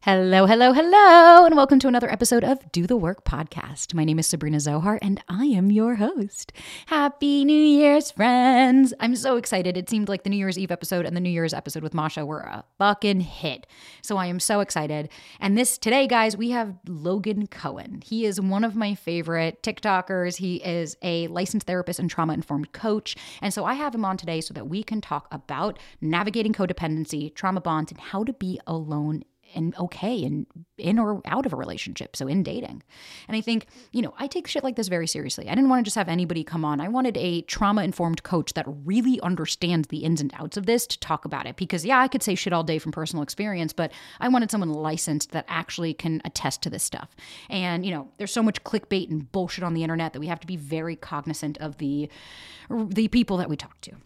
Hello, hello, hello, and welcome to another episode of Do the Work Podcast. My name is Sabrina Zohar, and I am your host. Happy New Year's, friends. I'm so excited. It seemed like the New Year's Eve episode and the New Year's episode with Masha were a fucking hit. So I am so excited. And today, guys, we have Logan Cohen. He is one of my favorite TikTokers. He is a licensed therapist and trauma-informed coach. And so I have him on today so that we can talk about navigating codependency, trauma bonds, and how to be alone and okay and in or out of a relationship, so in dating. And I think, I take shit like this very seriously. I didn't want to just have anybody come on. I wanted a trauma-informed coach that really understands the ins and outs of this to talk about it. Because, yeah, I could say shit all day from personal experience, but I wanted someone licensed that actually can attest to this stuff. And, there's so much clickbait and bullshit on the internet that we have to be very cognizant of the people that we talk to.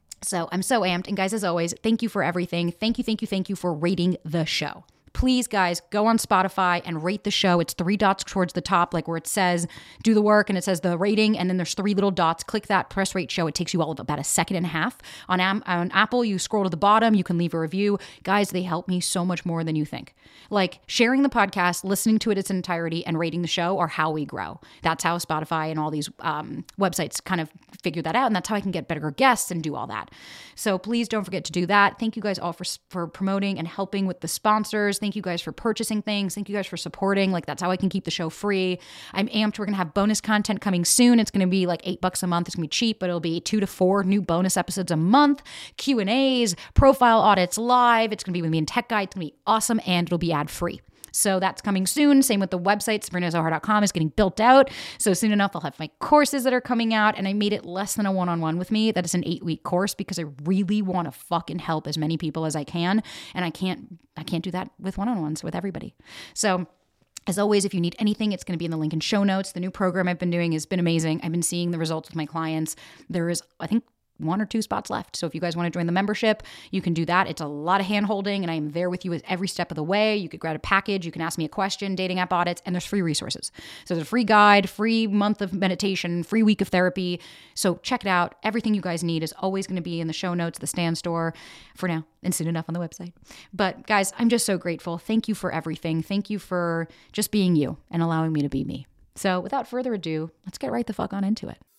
So I'm so amped. And guys, as always, thank you for everything. Thank you for rating the show. Please, guys, go on Spotify and rate the show. It's 3 dots towards the top, like where it says do the work and it says the rating. And then there's 3 little dots. Click that, press rate show. It takes you all of about a second and a half. On Apple, you scroll to the bottom. You can leave a review. Guys, they help me so much more than you think. Like sharing the podcast, listening to it its entirety, and rating the show are how we grow. That's how Spotify and all these websites kind of figure that out. And that's how I can get better guests and do all that. So please don't forget to do that. Thank you guys all for promoting and helping with the sponsors. Thank you guys for purchasing things. Thank you guys for supporting. Like, that's how I can keep the show free. I'm amped. We're going to have bonus content coming soon. It's going to be like $8 a month. It's going to be cheap, but it'll be 2 to 4 new bonus episodes a month, Q&As, profile audits live. It's going to be with me and Tech Guy. It's going to be awesome, and it'll be ad free. So that's coming soon. Same with the website. SabrinaZohar.com is getting built out. So soon enough, I'll have my courses that are coming out. And I made it less than a one-on-one with me. That is an 8-week course because I really want to fucking help as many people as I can. And I can't do that with one-on-ones with everybody. So as always, if you need anything, it's going to be in the link in show notes. The new program I've been doing has been amazing. I've been seeing the results with my clients. There is, I think, 1 or 2 spots left. So if you guys want to join the membership, you can do that. It's a lot of hand holding and I am there with you every step of the way. You could grab a package. You can ask me a question, dating app audits, and there's free resources. So there's a free guide, free month of meditation, free week of therapy. So check it out. Everything you guys need is always going to be in the show notes, the Stan Store for now, and soon enough on the website. But guys, I'm just so grateful. Thank you for everything. Thank you for just being you and allowing me to be me. So without further ado, let's get right the fuck on into it.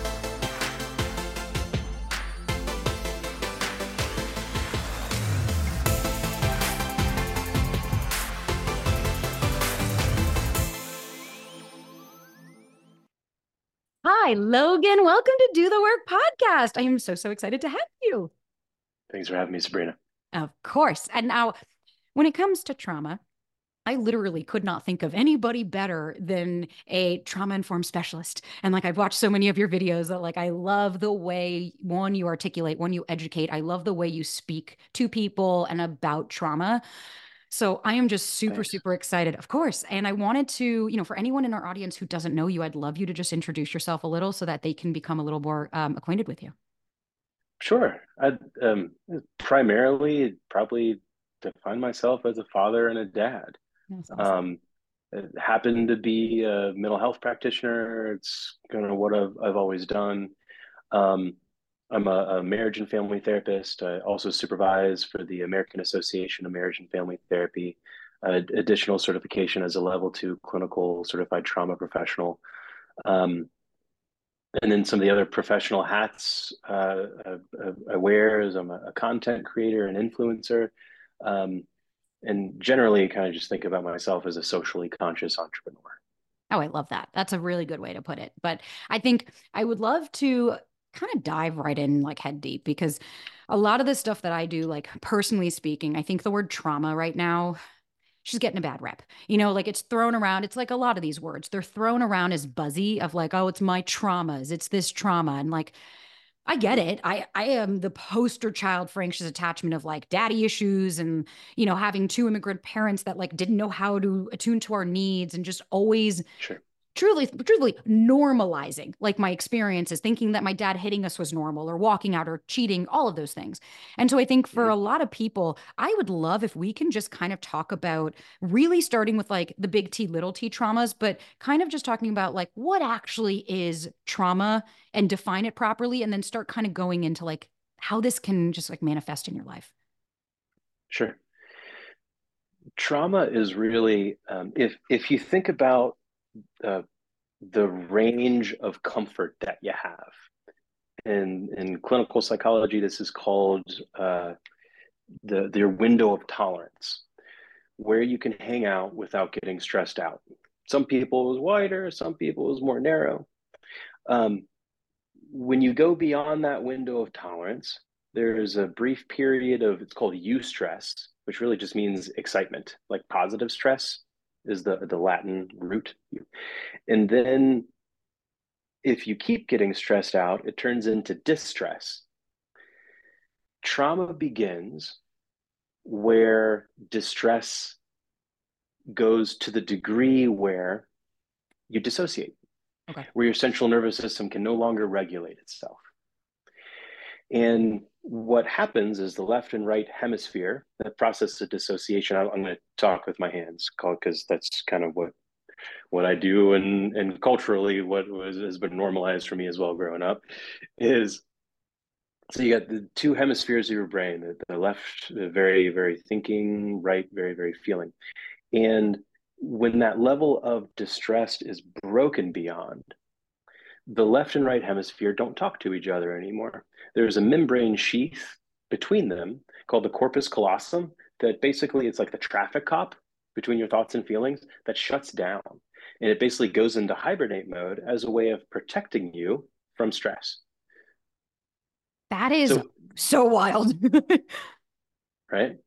Hi, Logan. Welcome to Do the Work Podcast. I am so excited to have you. Thanks for having me, Sabrina. Of course. And now, when it comes to trauma, I literally could not think of anybody better than a trauma-informed specialist. And I've watched so many of your videos that I love the way, one, you articulate, one, you educate. I love the way you speak to people and about trauma. So I am just super excited, of course. And I wanted to, for anyone in our audience who doesn't know you, I'd love you to just introduce yourself a little so that they can become a little more acquainted with you. Sure. I primarily probably define myself as a father and a dad. That's awesome. Happened to be a mental health practitioner. It's kind of what I've always done. Um, I'm a marriage and family therapist. I also supervise for the American Association of Marriage and Family Therapy, additional certification as a level 2 clinical certified trauma professional. And then some of the other professional hats I wear is I'm a content creator and influencer, and generally kind of just think about myself as a socially conscious entrepreneur. Oh, I love that. That's a really good way to put it. But I think I would love to kind of dive right in head deep because a lot of the stuff that I do, personally speaking, I think the word trauma right now, she's getting a bad rep. It's thrown around. It's like a lot of these words, they're thrown around as buzzy of oh, it's my traumas. It's this trauma. And I get it. I am the poster child for anxious attachment of daddy issues and, having 2 immigrant parents that didn't know how to attune to our needs and just always Sure. truly normalizing my experiences, thinking that my dad hitting us was normal or walking out or cheating, all of those things. And so I think for a lot of people, I would love if we can just kind of talk about really starting with the big T, little t traumas, but kind of just talking about what actually is trauma and define it properly, and then start kind of going into how this can just manifest in your life. Sure. Trauma is really, if you think about uh, the range of comfort that you have. In clinical psychology, this is called your window of tolerance, where you can hang out without getting stressed out. Some people it was wider, some people it was more narrow. Um, when you go beyond that window of tolerance, there's a brief period of it's called eustress, which really just means excitement, like positive stress is the Latin root. And then if you keep getting stressed out, it turns into distress. Trauma begins where distress goes to the degree where you dissociate, Okay. where your central nervous system can no longer regulate itself. And what happens is the left and right hemisphere, the process of dissociation, I'm going to talk with my hands because that's kind of what I do, and culturally has been normalized for me as well growing up is so you got the two hemispheres of your brain, the left, very, very thinking, right, very, very feeling. And when that level of distress is broken beyond, the left and right hemisphere don't talk to each other anymore. There's a membrane sheath between them called the corpus callosum that basically it's like the traffic cop between your thoughts and feelings that shuts down. And it basically goes into hibernate mode as a way of protecting you from stress. That is So, so wild. right?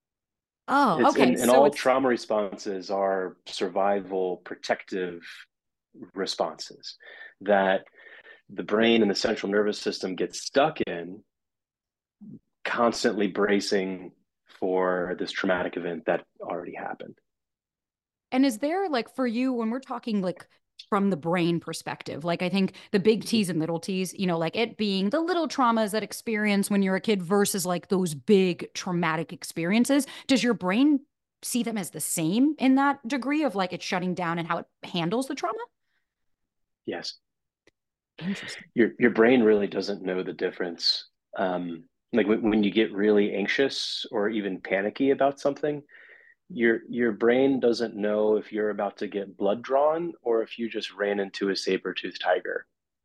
Oh, It's okay. and So all it's trauma responses are survival protective responses that the brain and the central nervous system get stuck in, constantly bracing for this traumatic event that already happened. And is there like for you when we're talking like from the brain perspective, like I think the big T's and little T's, like it being the little traumas that experience when you're a kid versus like those big traumatic experiences, does your brain see them as the same in that degree of like it shutting down and how it handles the trauma? Yes, Interesting. your brain really doesn't know the difference. Like when you get really anxious or even panicky about something, your brain doesn't know if you're about to get blood drawn or if you just ran into a saber-toothed tiger.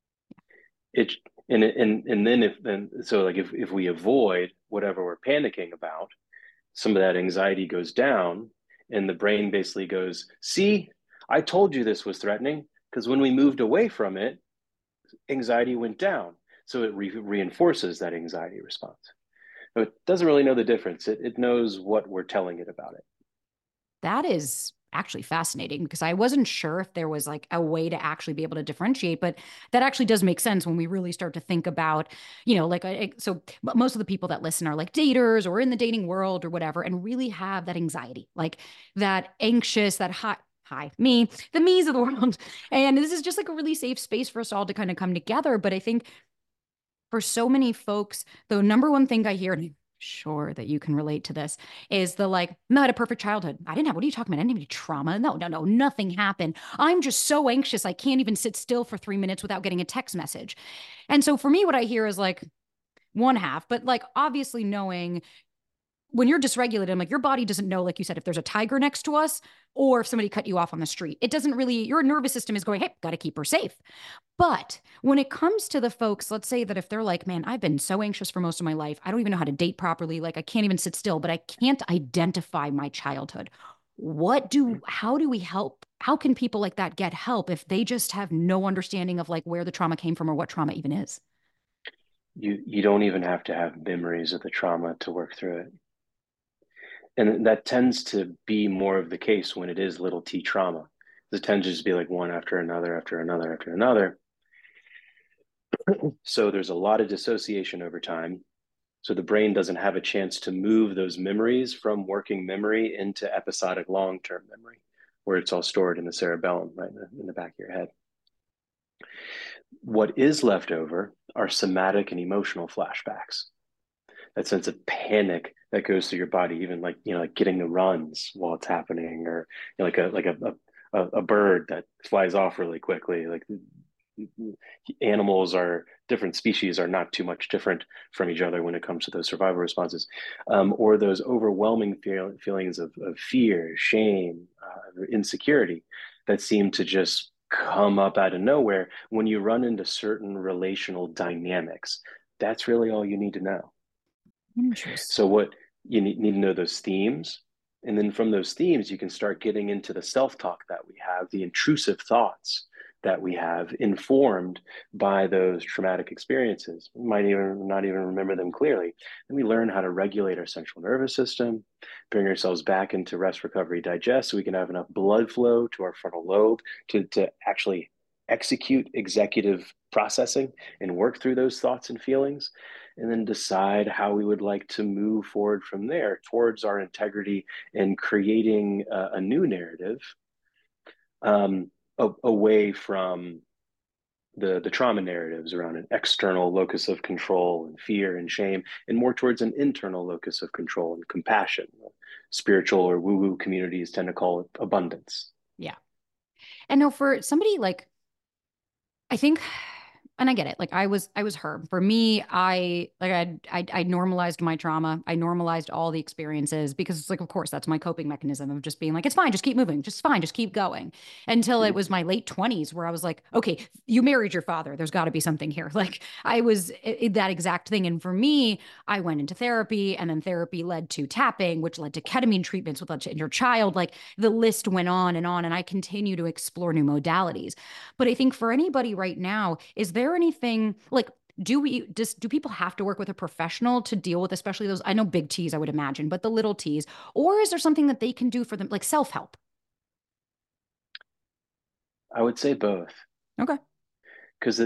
It and then if then so like if we avoid whatever we're panicking about, some of that anxiety goes down, and the brain basically goes, "See, I told you this was threatening because when we moved away from it, anxiety went down." So it reinforces that anxiety response. So it doesn't really know the difference. It knows what we're telling it about it. That is actually fascinating because I wasn't sure if there was like a way to actually be able to differentiate, but that actually does make sense when we really start to think about, like so most of the people that listen are like daters or in the dating world or whatever, and really have that anxiety, like that anxious, that hot. Hi, me, the me's of the world. And this is just like a really safe space for us all to kind of come together. But I think for so many folks, the number one thing I hear, and I'm sure that you can relate to this, is the like, I had a perfect childhood. I didn't have, what are you talking about? I didn't have any trauma. No, no, no, nothing happened. I'm just so anxious. I can't even sit still for 3 minutes without getting a text message. And so for me, what I hear is like one half, but like obviously knowing when you're dysregulated, I'm like, your body doesn't know, like you said, if there's a tiger next to us or if somebody cut you off on the street. It doesn't really, your nervous system is going, hey, got to keep her safe. But when it comes to the folks, let's say that if they're like, man, I've been so anxious for most of my life, I don't even know how to date properly. Like, I can't even sit still, but I can't identify my childhood. How do we help? How can people like that get help if they just have no understanding of like where the trauma came from or what trauma even is? You don't even have to have memories of the trauma to work through it. And that tends to be more of the case when it is little t trauma. It tends to just be like one after another, after another, after another. So there's a lot of dissociation over time. So the brain doesn't have a chance to move those memories from working memory into episodic long term memory, where it's all stored in the cerebellum, right in the back of your head. What is left over are somatic and emotional flashbacks. That sense of panic that goes through your body, even like like getting the runs while it's happening, or like a bird that flies off really quickly. Like animals are different species are not too much different from each other when it comes to those survival responses, or those overwhelming feelings of fear, shame, insecurity that seem to just come up out of nowhere when you run into certain relational dynamics. That's really all you need to know. So Interesting. what you need to know those themes. And then from those themes, you can start getting into the self-talk that we have, the intrusive thoughts that we have informed by those traumatic experiences. We might even not even remember them clearly. And we learn how to regulate our central nervous system, bring ourselves back into rest, recovery, digest, so we can have enough blood flow to our frontal lobe to actually execute executive processing and work through those thoughts and feelings, and then decide how we would like to move forward from there towards our integrity and creating a new narrative, away from the trauma narratives around an external locus of control and fear and shame, and more towards an internal locus of control and compassion. Spiritual or woo-woo communities tend to call it abundance. Yeah. And now for somebody like, I think, and I get it. Like I was her. For me, I normalized my trauma. I normalized all the experiences because it's like, of course, that's my coping mechanism of just being like, it's fine, just keep moving, just fine, just keep going. Until it Mm-hmm. was my late 20s where I was like, okay, you married your father. There's got to be something here. Like I was that exact thing. And for me, I went into therapy, and then therapy led to tapping, which led to ketamine treatments, which led to inner child. Like the list went on and on. And I continue to explore new modalities. But I think for anybody right now, is there anything like, do people have to work with a professional to deal with, especially those, I know big T's, I would imagine, but the little T's, or is there something that they can do for them, like self-help? I would say both, Okay. because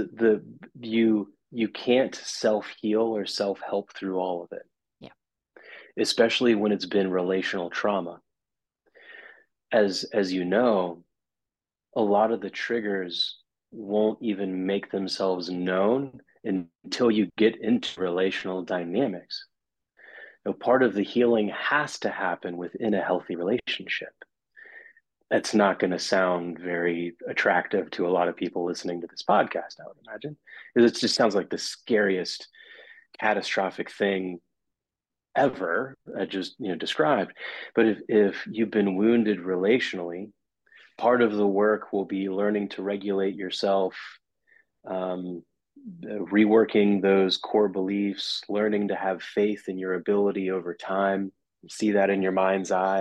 you can't self heal or self help through all of it, Yeah. especially when it's been relational trauma. As you know, a lot of the triggers won't even make themselves known until you get into relational dynamics. Now, part of the healing has to happen within a healthy relationship. That's not going to sound very attractive to a lot of people listening to this podcast, I would imagine, because it just sounds like the scariest catastrophic thing ever I just described. But if you've been wounded relationally, part of the work will be learning to regulate yourself, um, reworking those core beliefs, learning to have faith in your ability over time, see that in your mind's eye,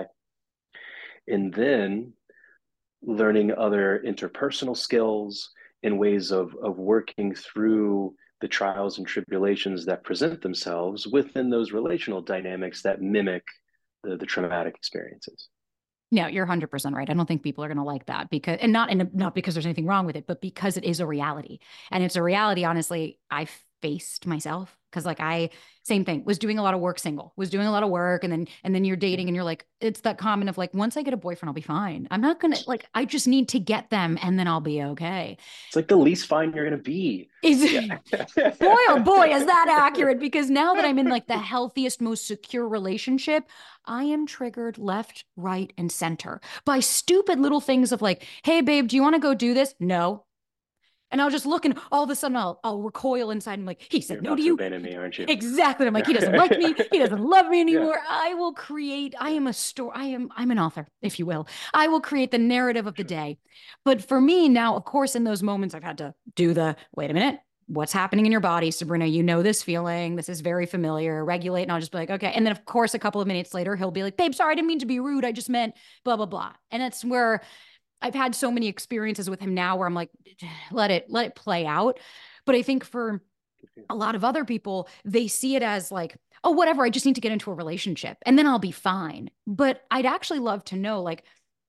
and then learning other interpersonal skills and ways of working through the trials and tribulations that present themselves within those relational dynamics that mimic the traumatic experiences. No, you're 100% right. I don't think people are going to like that because, and not because there's anything wrong with it, but because it is a reality. And it's a reality, honestly, I faced myself because like same thing, was doing a lot of work single, was doing a lot of work. And then you're dating and you're like, it's that comment of like, once I get a boyfriend, I'll be fine. I'm not going to like, I just need to get them and then I'll be okay. It's like the least fine you're going to be. Is Yeah. boy, oh boy, is that accurate? Because now that I'm in like the healthiest, most secure relationship, I am triggered left, right, and center by stupid little things of like, hey, babe, do you want to go do this? No. And I'll just look and all of a sudden I'll recoil inside and like, he said You're no to about to you. abandon me, aren't you? Exactly. I'm like, he doesn't like me. He doesn't love me Yeah. anymore. I will create, I Yeah. am a story. I'm an author, if you will. I will create the narrative of the Sure. day. But for me now, of course, in those moments, I've had to do wait a minute, what's happening in your body, Sabrina? You know this feeling. This is very familiar. Regulate. And I'll just be like, okay. And then, of course, a couple of minutes later, he'll be like, babe, sorry, I didn't mean to be rude. I just meant blah, blah, blah. And that's where I've had so many experiences with him now where I'm like, let it play out. But I think for a lot of other people, they see it as like, oh, whatever, I just need to get into a relationship and then I'll be fine. But I'd actually love to know, like,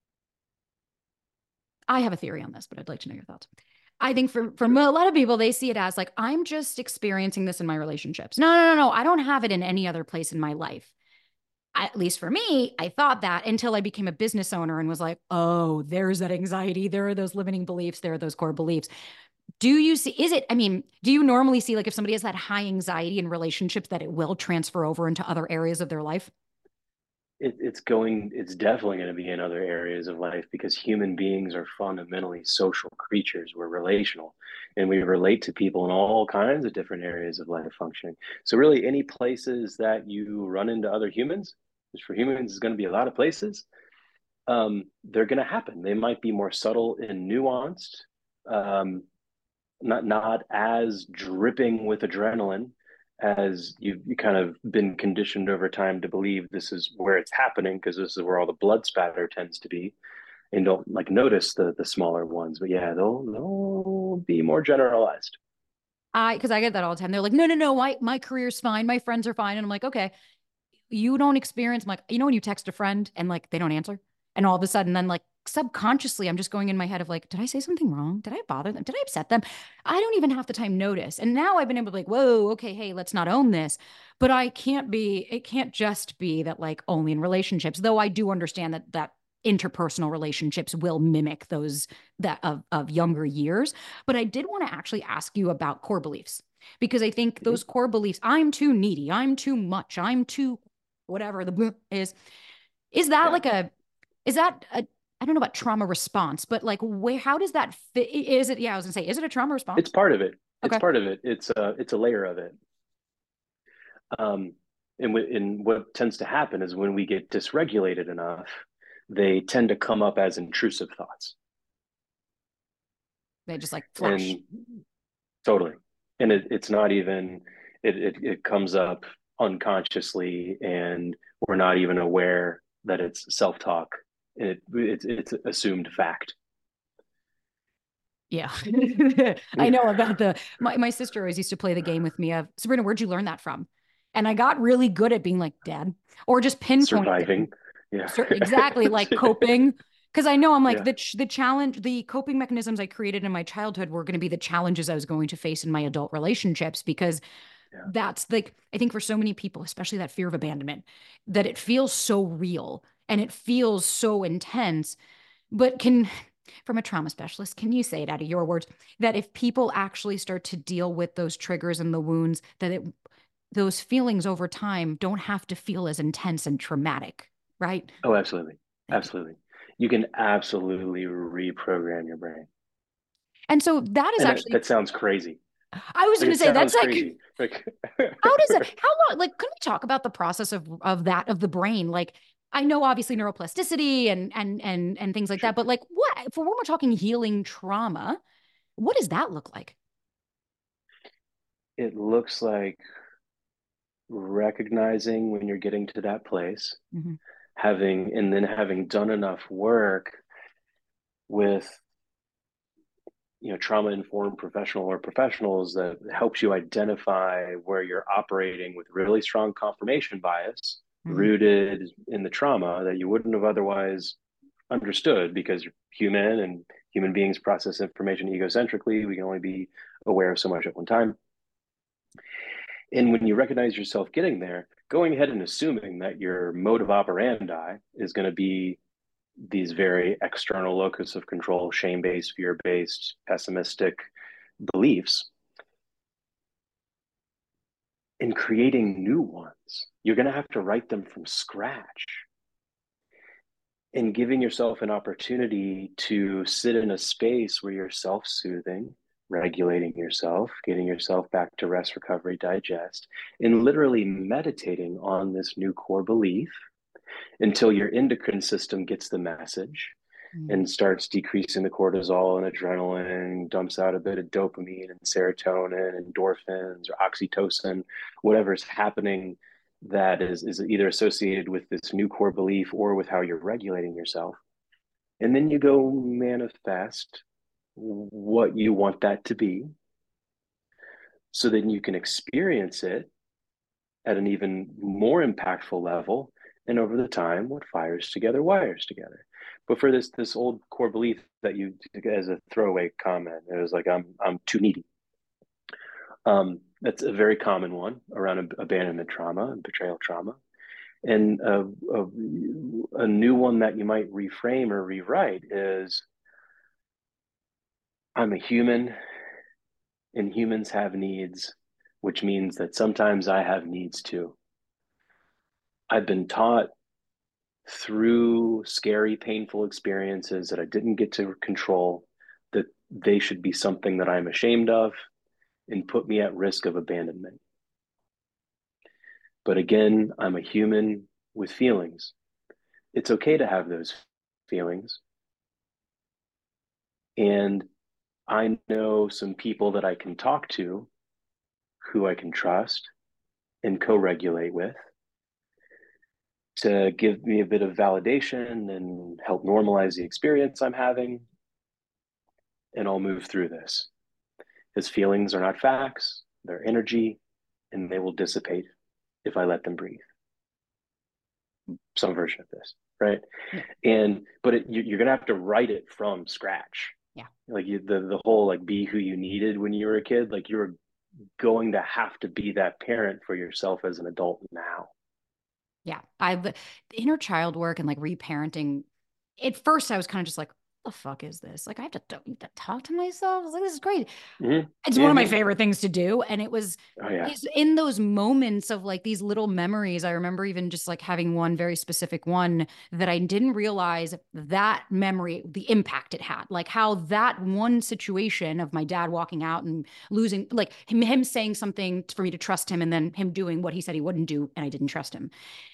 I have a theory on this, but I'd like to know your thoughts. I think for Sure. a lot of people, they see it as like, I'm just experiencing this in my relationships. No, no, no, no. I don't have it in any other place in my life. At least for me, I thought that until I became a business owner and was like, oh, there's that anxiety. There are those limiting beliefs. There are those core beliefs. Do you see, I mean, do you normally see like if somebody has that high anxiety in relationships that it will transfer over into other areas of their life? it's definitely going to be in other areas of life because human beings are fundamentally social creatures. We're relational and we relate to people in all kinds of different areas of life functioning. So really any places that you run into other humans, which for humans is going to be a lot of places, they're going to happen. They might be more subtle and nuanced, um, not as dripping with adrenaline as you kind of been conditioned over time to believe this is where it's happening because this is where all the blood spatter tends to be, and don't like notice the smaller ones. But yeah, they'll be more generalized. Because I get that all the time. They're like, no, no, no, my career's fine. My friends are fine. And I'm like, okay, you don't experience, I'm like, when you text a friend and like they don't answer, and all of a sudden, then like subconsciously, I'm just going in my head of like, did I say something wrong? Did I bother them? Did I upset them? I don't even half the time notice. And now I've been able to be like, whoa, okay, hey, let's not own this. But it can't just be that like only in relationships, though I do understand that interpersonal relationships will mimic those that of younger years. But I did want to actually ask you about core beliefs because I think Mhm. those core beliefs, I'm too needy, I'm too much, I'm too whatever the is that Yeah, like a is that a I don't know about trauma response, but like where how does that fit? Is it, yeah, I was gonna say, is it a trauma it's response? part of it. It's Okay. part of it. It's a layer of it. Um, and what tends to happen is when we get dysregulated enough, they tend to come up as intrusive thoughts. They just like flash. And totally. And it's not even, it comes up unconsciously and we're not even aware that it's self-talk. It's assumed fact. Yeah. I know about my sister always used to play the game with me of, Sabrina, where'd you learn that from? And I got really good at being like, Dad, or just pinpointing. Surviving. Yeah. Exactly, like coping. Because I know I'm like Yeah. the challenge, the coping mechanisms I created in my childhood were going to be the challenges I was going to face in my adult relationships. Because Yeah. that's like, I think for so many people, especially that fear of abandonment, that it feels so real and it feels so intense. But from a trauma specialist, can you say it out of your words that if people actually start to deal with those triggers and the wounds, those feelings over time don't have to feel as intense and traumatic, right? Oh, absolutely. Thank you. Absolutely. You can absolutely reprogram your brain. And so that is And actually, that sounds crazy. I was Like going to it say, that's sounds like, crazy. Like how does it, how long, like, can we talk about the process of that, of the brain? Like, I know obviously neuroplasticity and things like sure. that, but like what, for when we're talking healing trauma, what does that look like? It looks like recognizing when you're getting to that place, Mm-hmm. having done enough work with trauma informed professional or professionals that helps you identify where you're operating with really strong confirmation bias Mm-hmm. rooted in the trauma that you wouldn't have otherwise understood because you're human and human beings process information egocentrically. We can only be aware of so much at one time. And when you recognize yourself getting there, going ahead and assuming that your mode of operandi is going to be these very external locus of control, shame based, fear based, pessimistic beliefs, and creating new ones, you're going to have to write them from scratch. And giving yourself an opportunity to sit in a space where you're self soothing, regulating yourself, getting yourself back to rest, recovery, digest, and literally meditating on this new core belief until your endocrine system gets the message Mm-hmm. and starts decreasing the cortisol and adrenaline, dumps out a bit of dopamine and serotonin and endorphins or oxytocin, whatever's happening that is either associated with this new core belief or with how you're regulating yourself. And then you go manifest what you want that to be so then you can experience it at an even more impactful level. And over the time, what fires together wires together. But for this old core belief that you, as a throwaway comment, it was like I'm too needy. That's a very common one around abandonment trauma and betrayal trauma. And a new one that you might reframe or rewrite is I'm a human and humans have needs, which means that sometimes I have needs too. I've been taught through scary, painful experiences that I didn't get to control, that they should be something that I'm ashamed of and put me at risk of abandonment. But again, I'm a human with feelings. It's okay to have those feelings. And I know some people that I can talk to who I can trust and co regulate with to give me a bit of validation and help normalize the experience I'm having. And I'll move through this. His feelings are not facts, they're energy, and they will dissipate if I let them breathe. Some version of this, right? Yeah. But you're gonna have to write it from scratch. Yeah. Like the whole like be who you needed when you were a kid. Like you're going to have to be that parent for yourself as an adult now. Yeah. The inner child work and like reparenting. At first, I was kind of just like, what the fuck is this? Like, I have to talk to myself. I was like, this is great. Mm-hmm. It's one of my Mm-hmm. favorite things to do. And it was Oh yeah. is in those moments of like these little memories. I remember even just like having one very specific one that I didn't realize that memory, the impact it had, like how that one situation of my dad walking out and losing, like him saying something for me to trust him and then him doing what he said he wouldn't do. And I didn't trust him.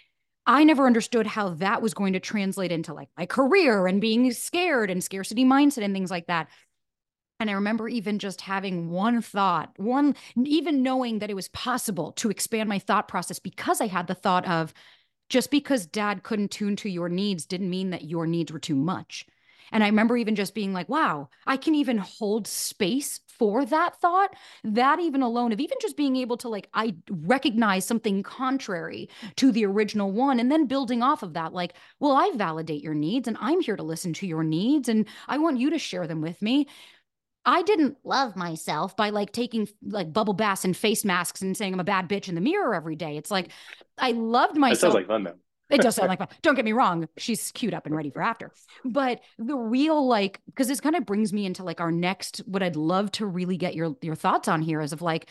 I never understood how that was going to translate into like my career and being scared and scarcity mindset and things like that. And I remember even just having one thought, even knowing that it was possible to expand my thought process because I had the thought of just because dad couldn't tune to your needs didn't mean that your needs were too much. And I remember even just being like, wow, I can even hold space for that thought. That even alone, of even just being able to like, I recognize something contrary to the original one and then building off of that, like, well, I validate your needs and I'm here to listen to your needs and I want you to share them with me. I didn't love myself by like taking like bubble baths and face masks and saying I'm a bad bitch in the mirror every day. It's like I loved That sounds myself. like fun It does though. sound like fun. Don't get me wrong. She's queued up and ready for after. But the real like, because this kind of brings me into like our next, what I'd love to really get your thoughts on here is of like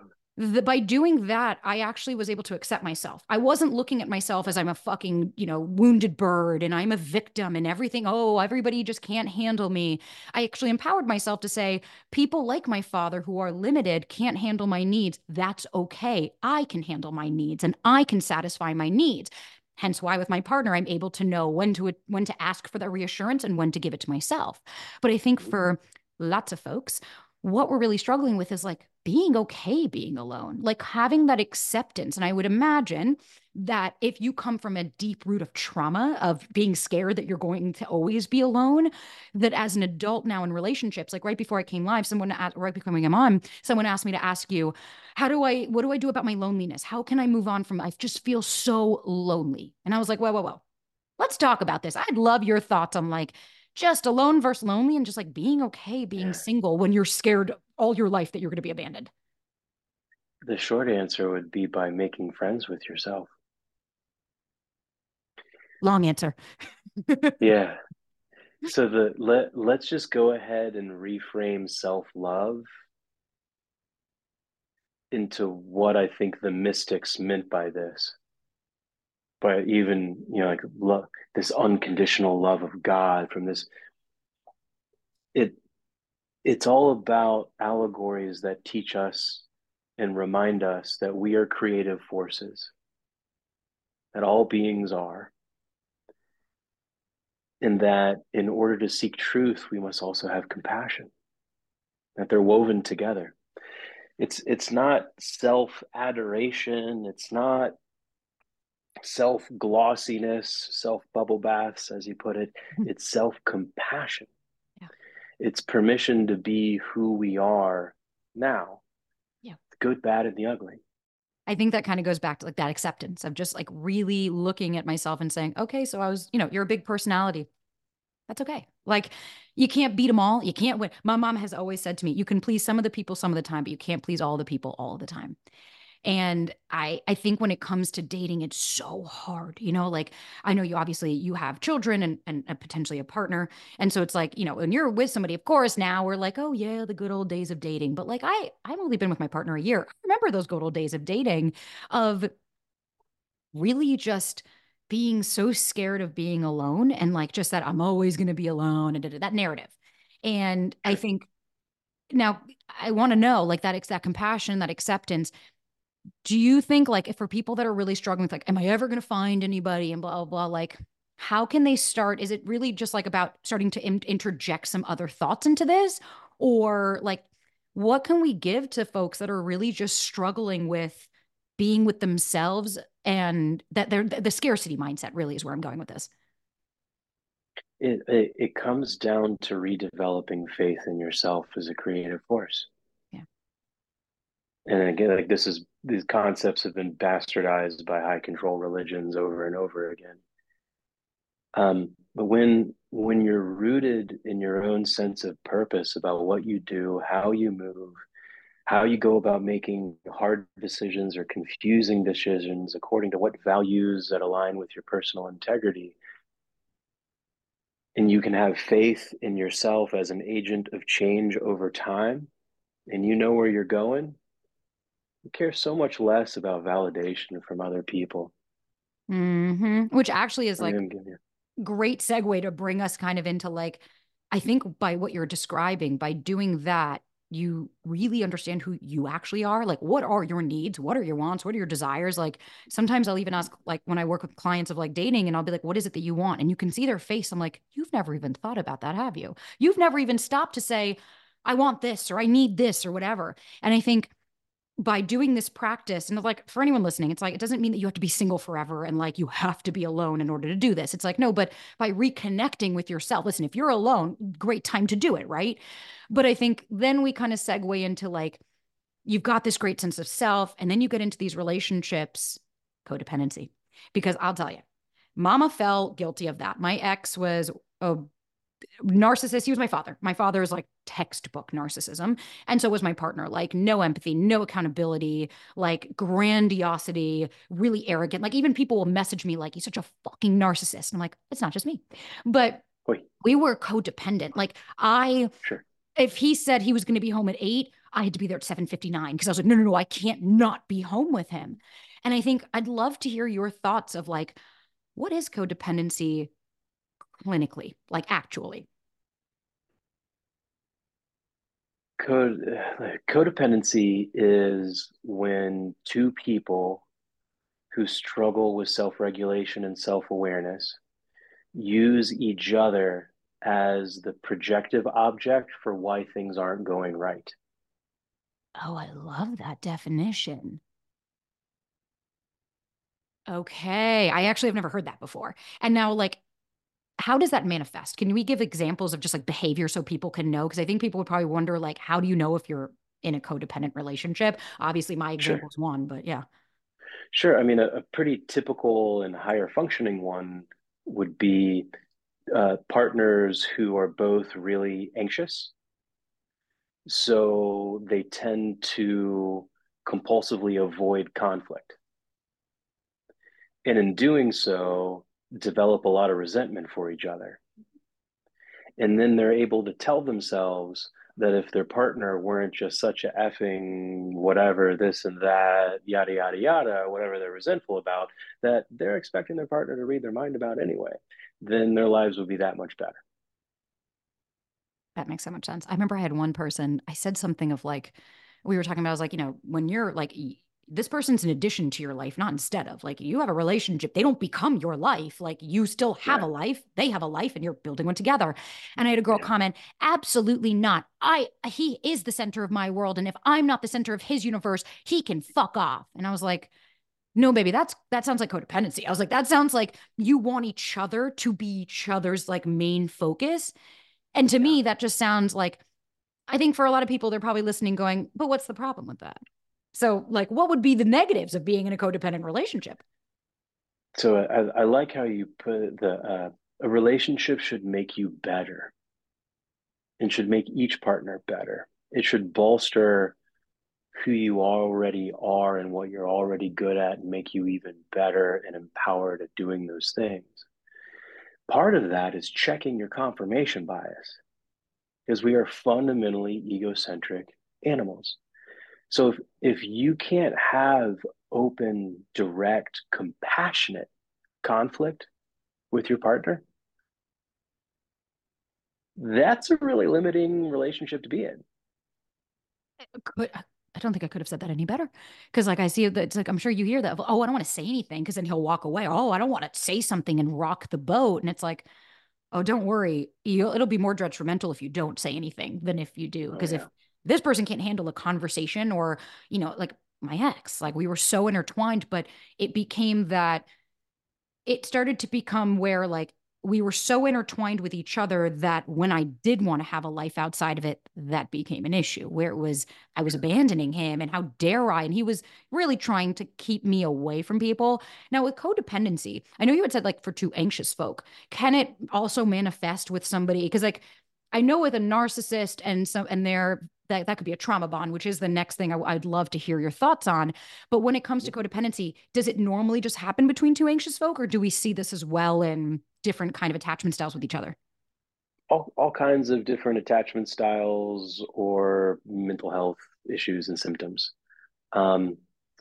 by doing that, I actually was able to accept myself. I wasn't looking at myself as I'm a fucking, wounded bird and I'm a victim and everything. Oh, everybody just can't handle me. I actually empowered myself to say, people like my father who are limited can't handle my needs. That's okay. I can handle my needs and I can satisfy my needs. Hence why with my partner, I'm able to know when to ask for that reassurance and when to give it to myself. But I think for lots of folks, what we're really struggling with is like being okay being alone, like having that acceptance. And I would imagine that if you come from a deep root of trauma, of being scared that you're going to always be alone, that as an adult now in relationships, like right before I came live, right before I came on, someone asked me to ask you, what do I do about my loneliness? How can I move on from, I just feel so lonely. And I was like, whoa. Let's talk about this. I'd love your thoughts on like just alone versus lonely and just like being okay being Yeah. single when you're scared all your life that you're going to be abandoned. The short answer would be by making friends with yourself. Long answer. Yeah. So let's just go ahead and reframe self-love into what I think the mystics meant by this. By even, like love, this unconditional love of God from this it it's all about allegories that teach us and remind us that we are creative forces, that all beings are, and that in order to seek truth, we must also have compassion, that they're woven together. It's not self-adoration, it's not self-glossiness, self-bubble baths, as you put it, it's self-compassion. Yeah. It's permission to be who we are now, Yeah. the good, bad, and the ugly. I think that kind of goes back to like that acceptance of just like really looking at myself and saying, okay, so I was, you're a big personality. That's okay. Like you can't beat them all. You can't win. My mom has always said to me, you can please some of the people some of the time, but you can't please all the people all the time. And I think when it comes to dating, it's so hard, like I know you have children and potentially a partner. And so it's like, when you're with somebody, of course, now we're like, oh yeah, the good old days of dating. But like I've only been with my partner a year. I remember those good old days of dating, of really just being so scared of being alone and like just that I'm always going to be alone and that narrative. And I Sure. think now I want to know like that compassion, that acceptance. Do you think like if for people that are really struggling with like, am I ever going to find anybody and blah, blah, blah, like how can they start? Is it really just like about starting to interject some other thoughts into this? Or like, what can we give to folks that are really just struggling with being with themselves and that they're the scarcity mindset really is where I'm going with this. It comes down to redeveloping faith in yourself as a creative force. Yeah. And again, like these concepts have been bastardized by high control religions over and over again. But when you're rooted in your own sense of purpose about what you do, how you move, how you go about making hard decisions or confusing decisions according to what values that align with your personal integrity, and you can have faith in yourself as an agent of change over time, and you know where you're going, you care so much less about validation from other people. Which actually is I mean, like I'm giving you, great segue to bring us kind of into like, I think by what you're describing, by doing that, you really understand who you actually are. Like, what are your needs? What are your wants? What are your desires? Like, sometimes I'll even ask, like, when I work with clients of like dating, and I'll be like, what is it that you want? And you can see their face. I'm like, you've never even thought about that, have you? You've never even stopped to say, I want this or I need this or whatever. And I think by doing this practice, and like for anyone listening, it's like it doesn't mean that you have to be single forever and like you have to be alone in order to do this. It's like no, but by reconnecting with yourself. Listen, if you're alone, great time to do it, right? But I think then we kind of segue into like you've got this great sense of self, and then you get into these relationships, codependency. Because I'll tell you, mama fell guilty of that. My ex was a narcissist. He was my father. My father is like textbook narcissism. And so was my partner. Like no empathy, no accountability, like grandiosity, really arrogant. Like even people will message me like, he's such a fucking narcissist. And I'm like, it's not just me. But wait, we were codependent. Like I, sure. if he said he was going to be home at 8, I had to be there at 7:59 because I was like, no, no, no, I can't not be home with him. And I think I'd love to hear your thoughts of like, what is codependency clinically, like actually? Codependency is when two people who struggle with self-regulation and self-awareness use each other as the projective object for why things aren't going right. Oh, I love that definition. Okay. I actually have never heard that before. And now, like, how does that manifest? Can we give examples of just like behavior so people can know? Because I think people would probably wonder, like, how do you know if you're in a codependent relationship? Obviously, my Sure. example is one, but yeah. Sure. I mean, a pretty typical and higher functioning one would be partners who are both really anxious. So they tend to compulsively avoid conflict. And in doing so, develop a lot of resentment for each other. And then they're able to tell themselves that if their partner weren't just such a effing whatever, this and that, yada, yada, yada, whatever they're resentful about, that they're expecting their partner to read their mind about anyway, then their lives would be that much better. That makes so much sense. I remember I had one person, I said something of like, we were talking about, I was like, when you're like, this person's an addition to your life, not instead of like, you have a relationship, they don't become your life. Like, you still have a Yeah. life, they have a life, and you're building one together. And I had a girl Yeah. comment, absolutely not. He is the center of my world. And if I'm not the center of his universe, he can fuck off. And I was like, no, baby, that sounds like codependency. I was like, that sounds like you want each other to be each other's like main focus. And to Yeah. me, that just sounds like, I think for a lot of people, they're probably listening going, but what's the problem with that? So, like, what would be the negatives of being in a codependent relationship? So I like how you put a relationship should make you better and should make each partner better. It should bolster who you already are and what you're already good at and make you even better and empowered at doing those things. Part of that is checking your confirmation bias because we are fundamentally egocentric animals. So if you can't have open, direct, compassionate conflict with your partner, that's a really limiting relationship to be in. Could I don't think I could have said that any better. Because like I see that it's like I'm sure you hear that. Oh, I don't want to say anything because then he'll walk away. Oh, I don't want to say something and rock the boat. And it's like, oh, don't worry. It'll be more detrimental if you don't say anything than if you do. Oh Because if yeah. this person can't handle a conversation or, like my ex, like we were so intertwined, but it became that it started to become where like we were so intertwined with each other that when I did want to have a life outside of it, that became an issue where it was I was Sure. abandoning him and how dare I? And he was really trying to keep me away from people. Now, with codependency, I know you had said like for two anxious folk, can it also manifest with somebody? Because like I know with a narcissist and their that could be a trauma bond, which is the next thing I'd love to hear your thoughts on. But when it comes to codependency, does it normally just happen between two anxious folk, or do we see this as well in different kind of attachment styles with each other? All kinds of different attachment styles or mental health issues and symptoms. Um,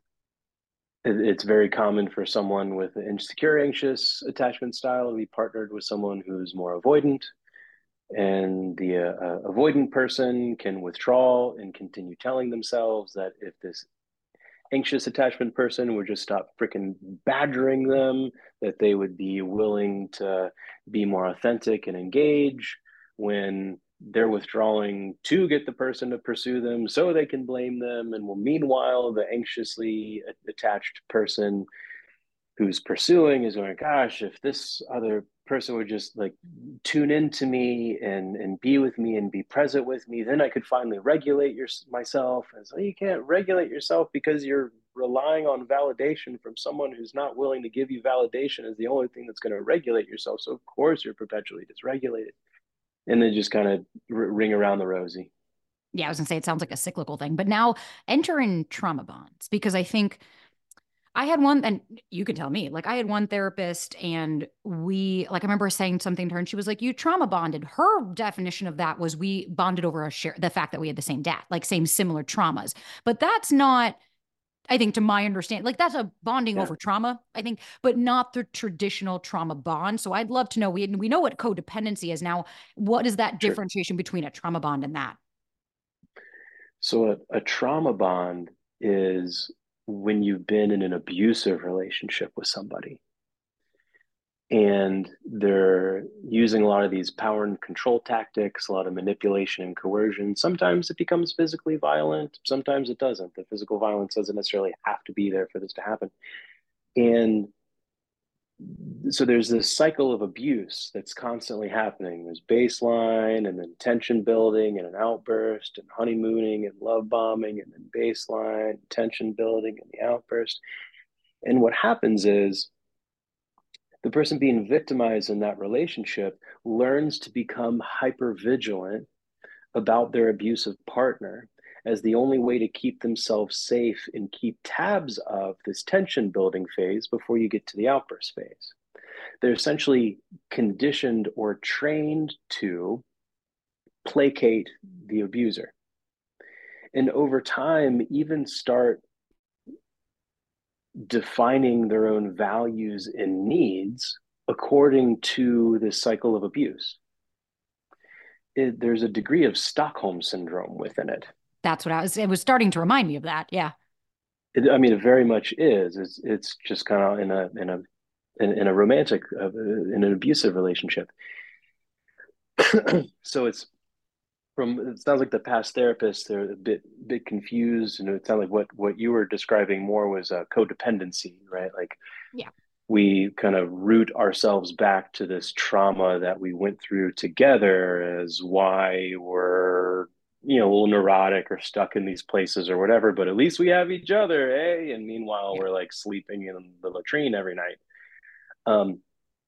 it's very common for someone with an insecure, anxious attachment style to be partnered with someone who's more avoidant. And the avoidant person can withdraw and continue telling themselves that if this anxious attachment person would just stop freaking badgering them, that they would be willing to be more authentic and engage when they're withdrawing to get the person to pursue them so they can blame them. And well, meanwhile, the anxiously attached person who's pursuing is going, gosh, if this other person would just like tune into me and be with me and be present with me, then I could finally regulate myself. And so you can't regulate yourself because you're relying on validation from someone who's not willing to give you validation as the only thing that's going to regulate yourself. So of course you're perpetually dysregulated, and then just kind of ring around the rosy. Yeah, I was gonna say it sounds like a cyclical thing, but now enter in trauma bonds because I think I had one, and you can tell me, like, I had one therapist, and I remember saying something to her, and she was like, you trauma bonded. Her definition of that was we bonded over the fact that we had the same dad, like, same similar traumas. But that's not, I think, to my understanding, like, that's a bonding Yeah, over trauma, I think, but not the traditional trauma bond. So I'd love to know, we know what codependency is now. What is that sure. differentiation between a trauma bond and that? So a trauma bond is when you've been in an abusive relationship with somebody and they're using a lot of these power and control tactics, a lot of manipulation and coercion. Sometimes it becomes physically violent, sometimes it doesn't. The physical violence doesn't necessarily have to be there for this to happen. And so there's this cycle of abuse that's constantly happening. There's baseline and then tension building and an outburst and honeymooning and love bombing and then baseline, tension building and the outburst. And what happens is the person being victimized in that relationship learns to become hyper vigilant about their abusive partner as the only way to keep themselves safe and keep tabs of this tension building phase before you get to the outburst phase. They're essentially conditioned or trained to placate the abuser. And over time, even start defining their own values and needs according to this cycle of abuse. There's a degree of Stockholm syndrome within it. That's it was starting to remind me of that. Yeah. I mean, it very much is. It's just kind of in a romantic, in an abusive relationship. So it sounds like the past therapists, they're a bit confused, and it sounds like what you were describing more was codependency, right? Like Yeah. we kind of root ourselves back to this trauma that we went through together as why we're a little neurotic or stuck in these places or whatever, but at least we have each other, eh? And meanwhile Yeah. we're like sleeping in the latrine every night. um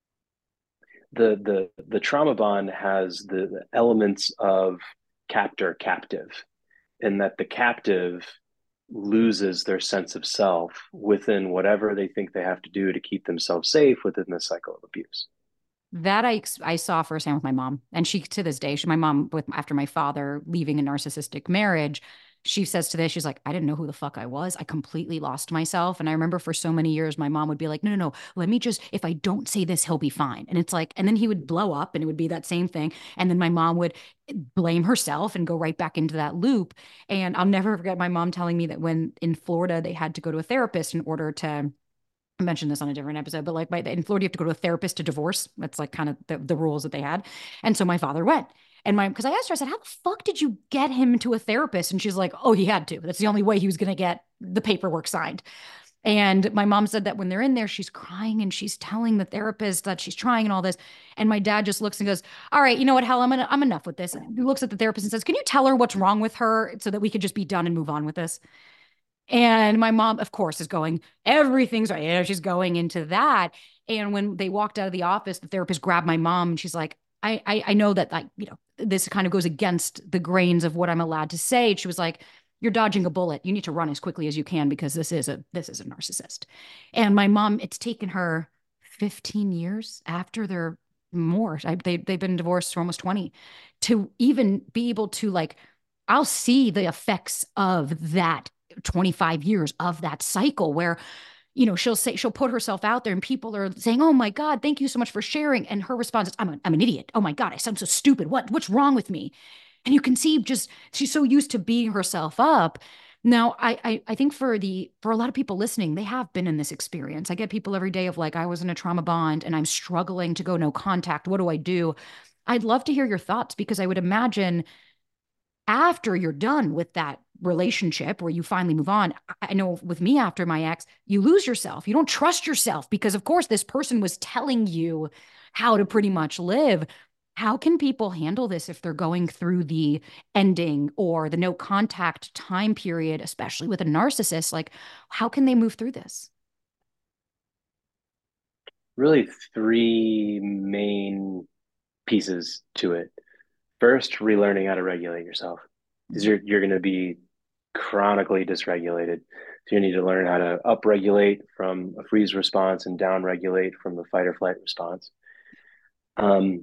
the trauma bond has the elements of captor captive, and that the captive loses their sense of self within whatever they think they have to do to keep themselves safe within the cycle of abuse. That I saw firsthand with my mom, and she to this day, my mom with after my father leaving a narcissistic marriage, she says to this, she's like, I didn't know who the fuck I was. I completely lost myself. And I remember for so many years, my mom would be like, no, no, no, let me just, if I don't say this, he'll be fine. And it's like, and then he would blow up and it would be that same thing. And then my mom would blame herself and go right back into that loop. And I'll never forget my mom telling me that when in Florida, they had to go to a therapist in order to, I mentioned this on a different episode, but like in Florida, you have to go to a therapist to divorce. That's like kind of the rules that they had. And so my father went. And because I asked her, I said, how the fuck did you get him to a therapist? And she's like, oh, he had to. That's the only way he was going to get the paperwork signed. And my mom said that when they're in there, she's crying and she's telling the therapist that she's trying and all this. And my dad just looks and goes, all right, you know what, hell, I'm enough with this. And he looks at the therapist and says, can you tell her what's wrong with her so that we could just be done and move on with this? And my mom, of course, is going, everything's right. You know, she's going into that. And when they walked out of the office, the therapist grabbed my mom and she's like, I know that, like, you know, this kind of goes against the grains of what I'm allowed to say. She was like, you're dodging a bullet. You need to run as quickly as you can because this is a narcissist. And my mom, it's taken her 15 years after they're more. They've been divorced for almost 20 to even be able to, like, I'll see the effects of that 25 years of that cycle where, you know, she'll put herself out there and people are saying, oh my God, thank you so much for sharing. And her response is, I'm an idiot. Oh my God, I sound so stupid. What's wrong with me? And you can see just, she's so used to beating herself up. Now, I think for a lot of people listening, they have been in this experience. I get people every day of like, I was in a trauma bond and I'm struggling to go no contact. What do I do? I'd love to hear your thoughts because I would imagine after you're done with that relationship where you finally move on, I know with me after my ex, you lose yourself. You don't trust yourself because, of course, this person was telling you how to pretty much live. How can people handle this if they're going through the ending or the no contact time period, especially with a narcissist? Like, how can they move through this? Really, three main pieces to it. First, relearning how to regulate yourself because you're going to be chronically dysregulated. So you need to learn how to upregulate from a freeze response and downregulate from the fight or flight response. Um,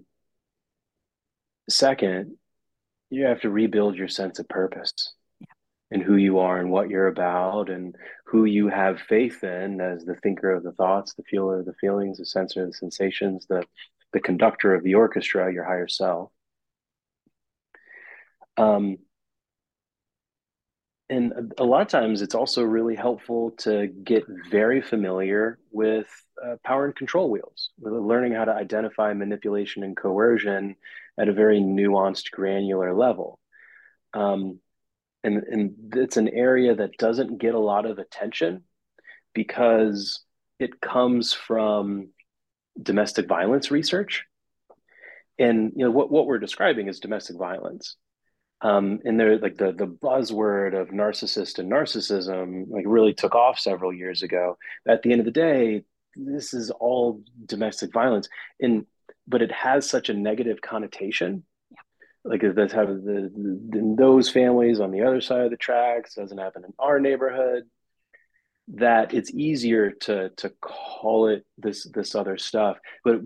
Second, you have to rebuild your sense of purpose and who you are and what you're about and who you have faith in as the thinker of the thoughts, the feeler of the feelings, the sensor of the sensations, the conductor of the orchestra, your higher self. Um, and a lot of times it's also really helpful to get very familiar with power and control wheels, with learning how to identify manipulation and coercion at a very nuanced, granular level. Um, and it's an area that doesn't get a lot of attention because it comes from domestic violence research. And you know what we're describing is domestic violence. And they're like the buzzword of narcissist and narcissism like really took off several years ago. At the end of the day, this is all domestic violence, and but it has such a negative connotation. Like that's how those families on the other side of the tracks doesn't happen in our neighborhood. That it's easier to call it this other stuff, but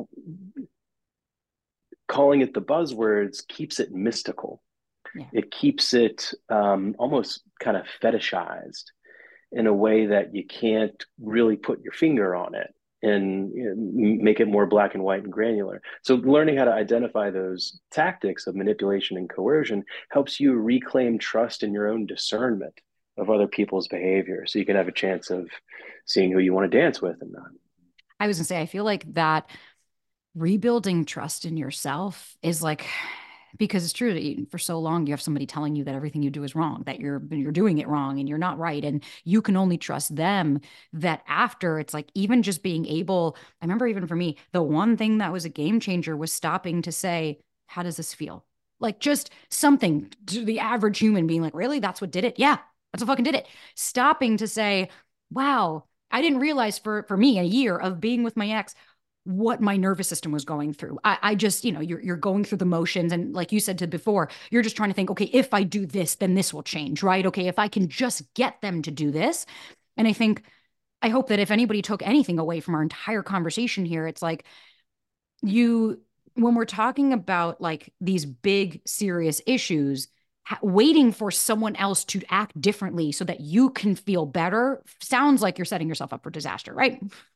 calling it the buzzwords keeps it mystical. Yeah. It keeps it almost kind of fetishized in a way that you can't really put your finger on it and make it more black and white and granular. So learning how to identify those tactics of manipulation and coercion helps you reclaim trust in your own discernment of other people's behavior so you can have a chance of seeing who you want to dance with and not. I was gonna say, I feel like that rebuilding trust in yourself is like, because it's true that for so long you have somebody telling you that everything you do is wrong, that you're doing it wrong and you're not right, and you can only trust them. That after, it's like, even just being able, I remember even for me, the one thing that was a game changer was stopping to say, how does this feel? Like, just something to the average human being like, really, that's what did it? Yeah, that's what fucking did it. Stopping to say, wow, I didn't realize for me a year of being with my ex what my nervous system was going through. I just, you're going through the motions. And like you said to before, you're just trying to think, okay, if I do this, then this will change, right? Okay, if I can just get them to do this. And I hope that if anybody took anything away from our entire conversation here, it's like when we're talking about like these big, serious issues, waiting for someone else to act differently so that you can feel better sounds like you're setting yourself up for disaster, right?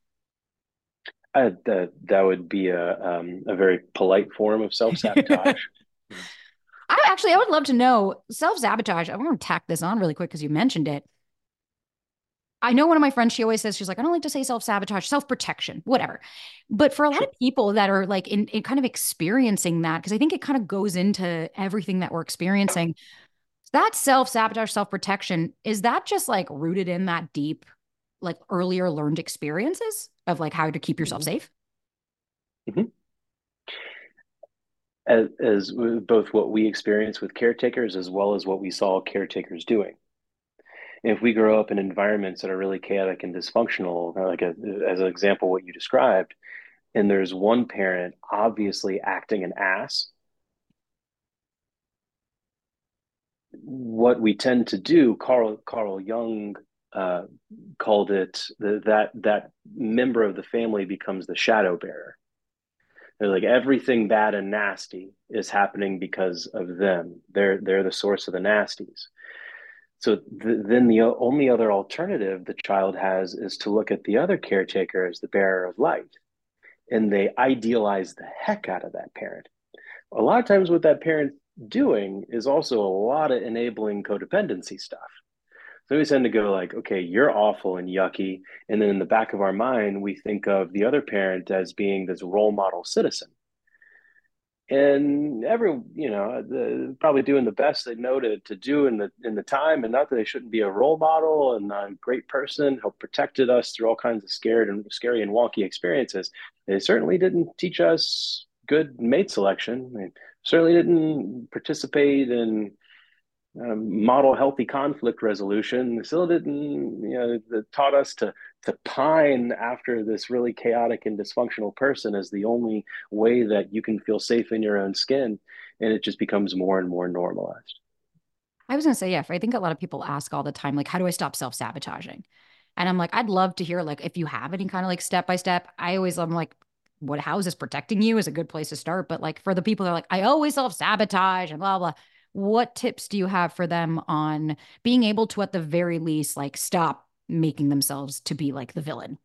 That would be a very polite form of self-sabotage. I would love to know self-sabotage. I want to tack this on really quick because you mentioned it. I know one of my friends, she always says, she's like, I don't like to say self-sabotage, self-protection, whatever. But for a lot of Sure. people that are like in kind of experiencing that, because I think it kind of goes into everything that we're experiencing, that self-sabotage, self-protection, is that just like rooted in that deep, like earlier learned experiences of like how to keep yourself Hmm. safe? Hmm. As both what we experience with caretakers as well as what we saw caretakers doing. If we grow up in environments that are really chaotic and dysfunctional, as an example, what you described, and there's one parent obviously acting an ass, what we tend to do, Carl Jung uh, called it that member of the family becomes the shadow bearer. They're like everything bad and nasty is happening because of them. They're the source of the nasties. So then the only other alternative the child has is to look at the other caretaker as the bearer of light, and they idealize the heck out of that parent. A lot of times, what that parent's doing is also a lot of enabling codependency stuff. So we tend to go like, okay, you're awful and yucky, and then in the back of our mind, we think of the other parent as being this role model citizen, and probably doing the best they know to do in the time, and not that they shouldn't be a role model and a great person who protected us through all kinds of scary and wonky experiences. They certainly didn't teach us good mate selection. They certainly didn't participate in model healthy conflict resolution. They still didn't, taught us to pine after this really chaotic and dysfunctional person as the only way that you can feel safe in your own skin, and it just becomes more and more normalized. I was gonna say, yeah, I think a lot of people ask all the time, like, how do I stop self-sabotaging? And I'm like, I'd love to hear, like, if you have any kind of like step by step. I'm like, how is this protecting you is a good place to start. But like for the people that are like, I always self-sabotage and blah, blah, what tips do you have for them on being able to, at the very least, like stop making themselves to be like the villain?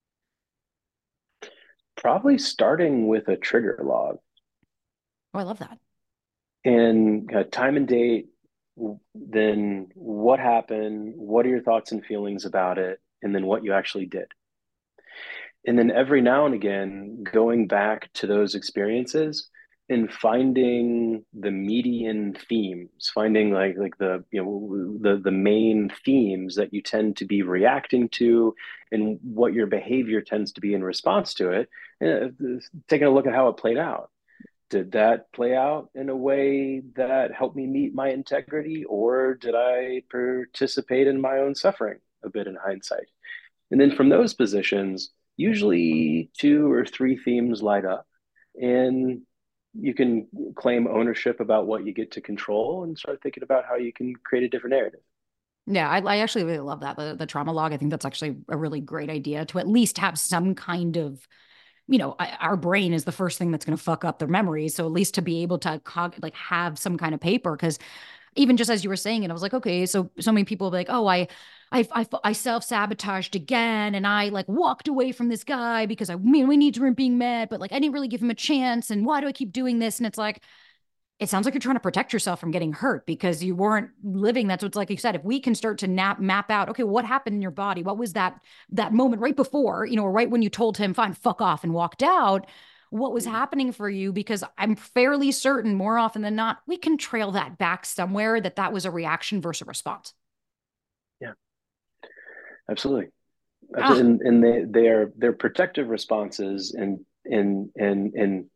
Probably starting with a trigger log Oh, I love that. and time and date, then what happened, what are your thoughts and feelings about it, and then what you actually did. And then every now and again, going back to those experiences and finding the median themes, finding like the main themes that you tend to be reacting to and what your behavior tends to be in response to it, taking a look at how it played out. Did that play out in a way that helped me meet my integrity, or did I participate in my own suffering a bit in hindsight? And then from those positions, usually two or three themes light up, and you can claim ownership about what you get to control and start thinking about how you can create a different narrative. Yeah, I actually really love that. The trauma log. I think that's actually a really great idea to at least have some kind of, our brain is the first thing that's going to fuck up their memories. So at least to be able to like have some kind of paper, because even just as you were saying it, I was like, okay, so many people will be like, oh, I self-sabotaged again, and I like walked away from this guy because I mean we needs weren't being met, but like I didn't really give him a chance, and why do I keep doing this? And it's like it sounds like you're trying to protect yourself from getting hurt because you weren't living. That's what's like you said. If we can start to map out, okay, what happened in your body? What was that moment right before, or right when you told him, fine, fuck off and walked out? What was happening for you? Because I'm fairly certain more often than not, we can trail that back somewhere that was a reaction versus a response. Yeah, absolutely. Ah, And they're protective responses and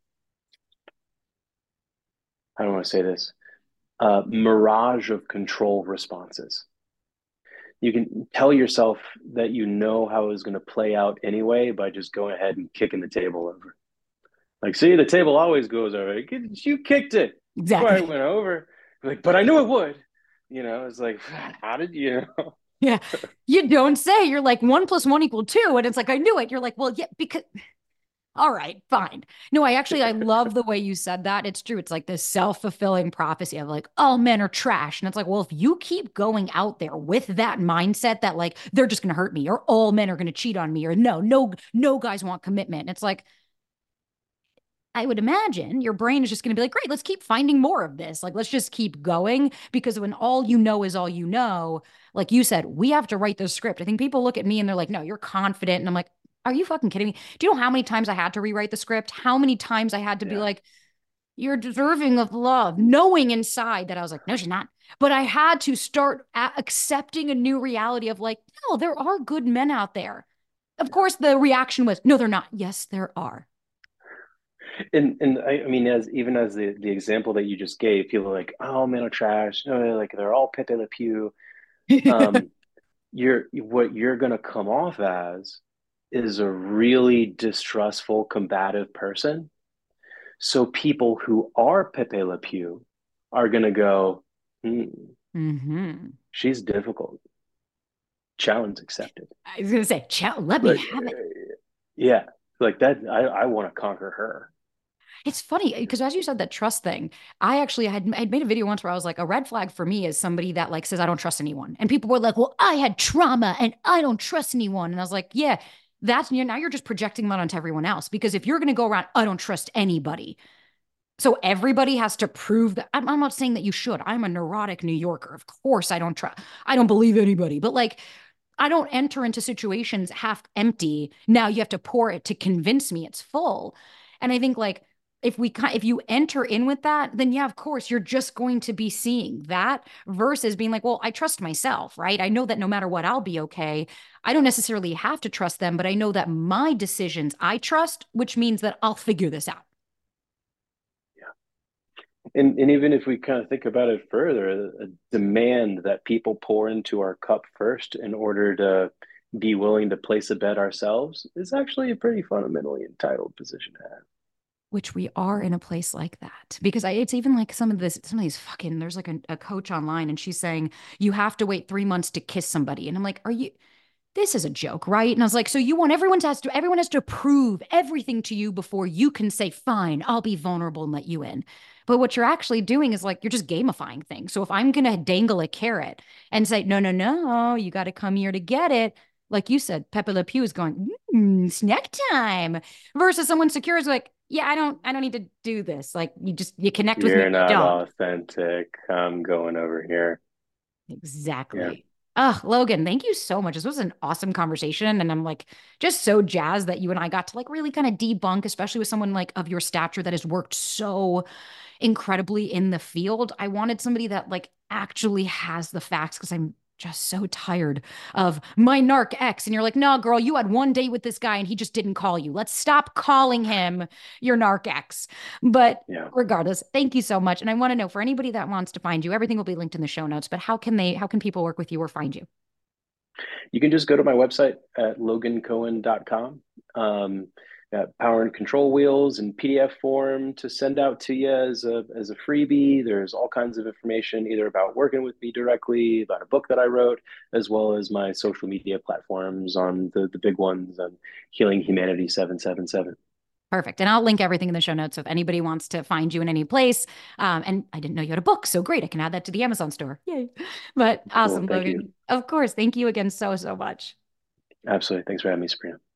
I don't want to say this, mirage of control responses. You can tell yourself that you know how it's going to play out anyway by just going ahead and kicking the table over. Like, see, the table always goes over. You kicked it. That's why it exactly. went over. Like, but I knew it would. It's like, how did you know? Yeah. You don't say. You're like 1 + 1 = 2. And it's like, I knew it. You're like, well, yeah, because All right, fine. No, I love the way you said that. It's true. It's like this self-fulfilling prophecy of like, all men are trash. And it's like, well, if you keep going out there with that mindset that like they're just gonna hurt me, or all men are gonna cheat on me, or no guys want commitment. And it's like, I would imagine your brain is just going to be like, great, let's keep finding more of this. Like, let's just keep going. Because when all you know is all you know, like you said, we have to write the script. I think people look at me and they're like, no, you're confident. And I'm like, are you fucking kidding me? Do you know how many times I had to rewrite the script? How many times I had to be Yeah. like, you're deserving of love, knowing inside that I was like, no, she's not. But I had to start accepting a new reality of like, no, there are good men out there. Of course, the reaction was, no, they're not. Yes, there are. And I mean, as even as the example that you just gave, people are like, oh man, are trash. No, like they're all Pepe Le Pew. Um, what you're gonna come off as is a really distrustful, combative person. So people who are Pepe Le Pew are gonna go, hmm, Mm-hmm. she's difficult. Challenge accepted. I was gonna say, let me Like, have it. yeah, like that. I want to conquer her. It's funny because as you said that trust thing, I had made a video once where I was like, a red flag for me is somebody that like says I don't trust anyone, and people were like, well, I had trauma and I don't trust anyone, and I was like, yeah, that's now you're just projecting that onto everyone else because if you're gonna go around, I don't trust anybody, so everybody has to prove that. I'm not saying that you should. I'm a neurotic New Yorker. Of course, I don't trust. I don't believe anybody, but like I don't enter into situations half empty. Now you have to pour it to convince me it's full. And I think like if you enter in with that, then yeah, of course you're just going to be seeing that versus being like, well, I trust myself, right? I know that no matter what, I'll be okay. I don't necessarily have to trust them, but I know that my decisions I trust, which means that I'll figure this out. And even if we kind of think about it further, a demand that people pour into our cup first in order to be willing to place a bet ourselves is actually a pretty fundamentally entitled position to have. Which we are in a place like that because it's even like some of these fucking there's like a coach online and she's saying you have to wait 3 months to kiss somebody and I'm like, are you, this is a joke, right? And I was like, so you want everyone has to prove everything to you before you can say, fine, I'll be vulnerable and let you in. But what you're actually doing is like you're just gamifying things. So if I'm gonna dangle a carrot and say, no, no, no, you got to come here to get it, like you said, Pepe Le Pew is going, snack time, versus someone secure is like, yeah, I don't need to do this. Like you connect with me or You're you not don't. authentic. I'm going over here. Yeah. Exactly. Oh, Logan, thank you so much. This was an awesome conversation. And I'm like just so jazzed that you and I got to like really kind of debunk, especially with someone like of your stature that has worked so incredibly in the field. I wanted somebody that like actually has the facts because I'm just so tired of my narc ex. And you're like, no, girl, you had one date with this guy and he just didn't call you. Let's stop calling him your narc ex. But Yeah. regardless, thank you so much. And I want to know for anybody that wants to find you, everything will be linked in the show notes, but how can people work with you or find you? You can just go to my website at logancohen.com. Got power and control wheels and PDF form to send out to you as a freebie. There's all kinds of information either about working with me directly, about a book that I wrote, as well as my social media platforms on the big ones on Healing Humanity 777. Perfect. And I'll link everything in the show notes. So if anybody wants to find you in any place, and I didn't know you had a book. So great. I can add that to the Amazon store. Yay. But Cool. awesome, Thank you. Logan. Of course. Thank you again so, so much. Absolutely. Thanks for having me, Sabrina.